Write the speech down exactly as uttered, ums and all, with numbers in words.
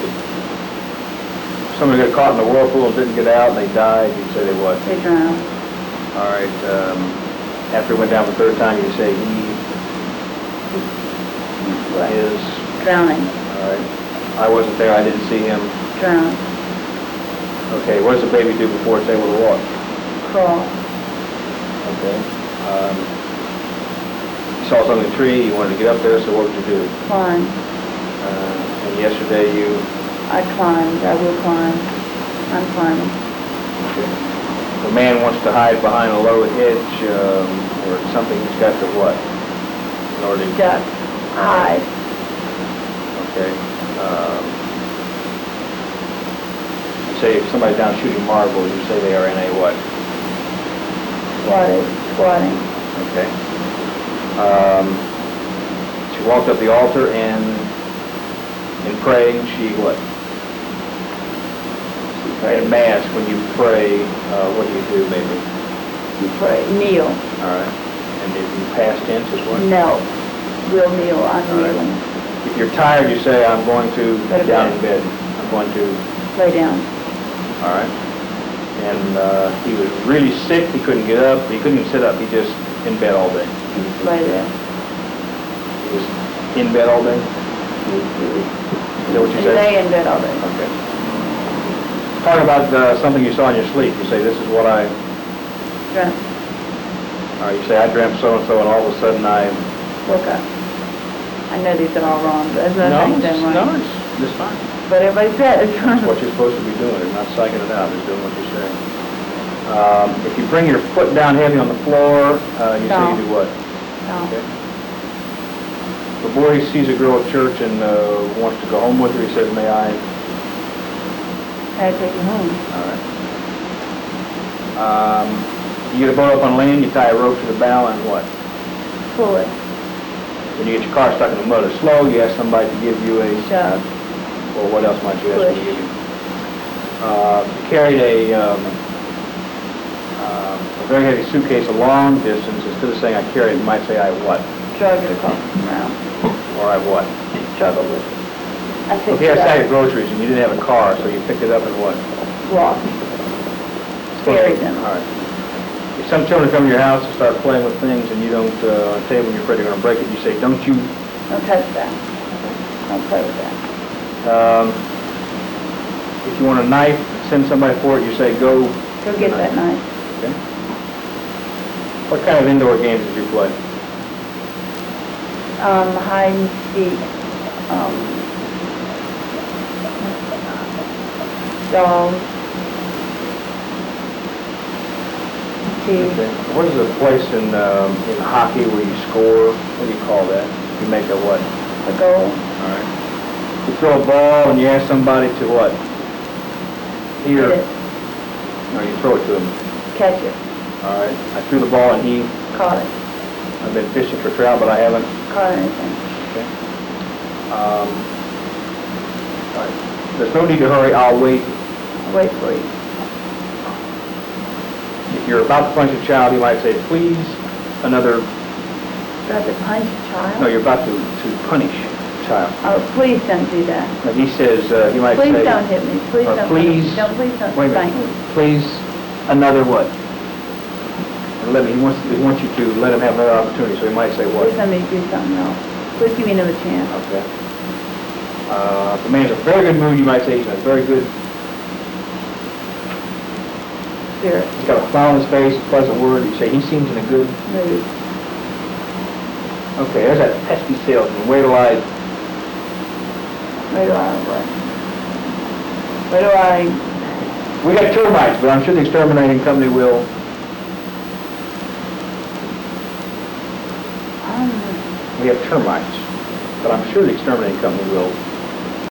Somebody got caught in the whirlpool and didn't get out, and they died, you say they what? They drowned. All right, um, after it went down the third time, you say he What? is, Drowning. all right. I wasn't there, I didn't see him. Drowned. Okay, what does the baby do before it's able to walk? Crawl. Okay. Um, you saw something in the tree, you wanted to get up there, so what would you do? Climb. Uh, and yesterday you, I climbed. I will climb. I'm climbing. okay. The man wants to hide behind a low hedge, um, or something, he's got to what? In order to Duck. Hide. Okay. Um, you say if somebody's down shooting marbles, you say they are in a what? Squatted. Squatting. Okay. Um, she walked up the altar and in praying, she what? In Mass, when you pray, uh, what do you do maybe? You pray. Kneel. All right. And if you past tense is what? Knelt. Will kneel. I'm All right. kneeling. If you're tired, you say, I'm going to Go to down bed. in bed. I'm going to, Lay down. all right. And uh, he was really sick. He couldn't get up. He couldn't even sit up. He just in bed all day. You just lay there. He was in bed all day. You, you, Is that what you you said? lay in bed all day. Okay. Talk about uh, something you saw in your sleep. You say, this is what I, Dreamt. or you say, I dreamt so-and-so, and all of a sudden I... Woke up. I know these are all wrong, but there's No, nothing it's, done no, right. it's, it's fine. But everybody says. That's what you're supposed to be doing. You're not psyching it out. Just doing what you're saying. Um, if you bring your foot down heavy on the floor, uh, you say No. you do what? No. Okay. The boy sees a girl at church and uh, wants to go home with her. He says, may I? I take you home. All right. Um, you get a boat up on land, you tie a rope to the bow, and what? Pull it. When you get your car stuck in the mud or slow, you ask somebody to give you a... Shove. Well, what else might you ask them to Push. give you? Uh, you carried a, um, um, a very heavy suitcase a long distance. Instead of saying I carried it, you might say I what? Drug it across the ground. Or I what? Struggle with it. I If picked you had it a sack of up. groceries and you didn't have a car, so you picked it up and what? Walked. Carried them. All right. If some children come to your house and start playing with things and you don't, uh, on a table and you're afraid they're going to break it, you say, don't you? Don't touch that. Don't play with that. Um, if you want a knife, send somebody for it, you say, go. Go get that knife. Okay. What kind of indoor games did you play? Um, hide and seek. Um, dolls. Cheese. Okay. What is the place in, um, in hockey where you score? What do you call that? You make a what? A goal. All right. You throw a ball and you ask somebody to what? Here. Hit it. Or you throw it to them. Catch it. All right. I threw the ball and he, Caught it. I've been fishing for trout, but I haven't. Caught anything. Okay. Um, all right. There's no need to hurry. I'll wait. I'll wait for you. If you're about to punch a child, you might say, please, another... Do I have to punch a child? No, you're about to, to punish a child. Oh, please don't do that. Like he says, uh, he might Please say... don't hit me. Please or don't. please... Don't, please don't Wait a spank minute. me. Please, another what? And let me, he wants, he wants you to let him have another opportunity, so he might say what? Please let me do something else. Please give me another chance. Okay. Uh, if the man's in a very good mood, you might say he's in a very good... Spirit. He's got a smile on his face, a pleasant word. You say he seems in a good... Mood. Okay, there's that pesky salesman. Wait till I... Where do I, what? Where do I, We got termites, but I'm sure the exterminating company will... I don't know. We have termites, but I'm sure the exterminating company will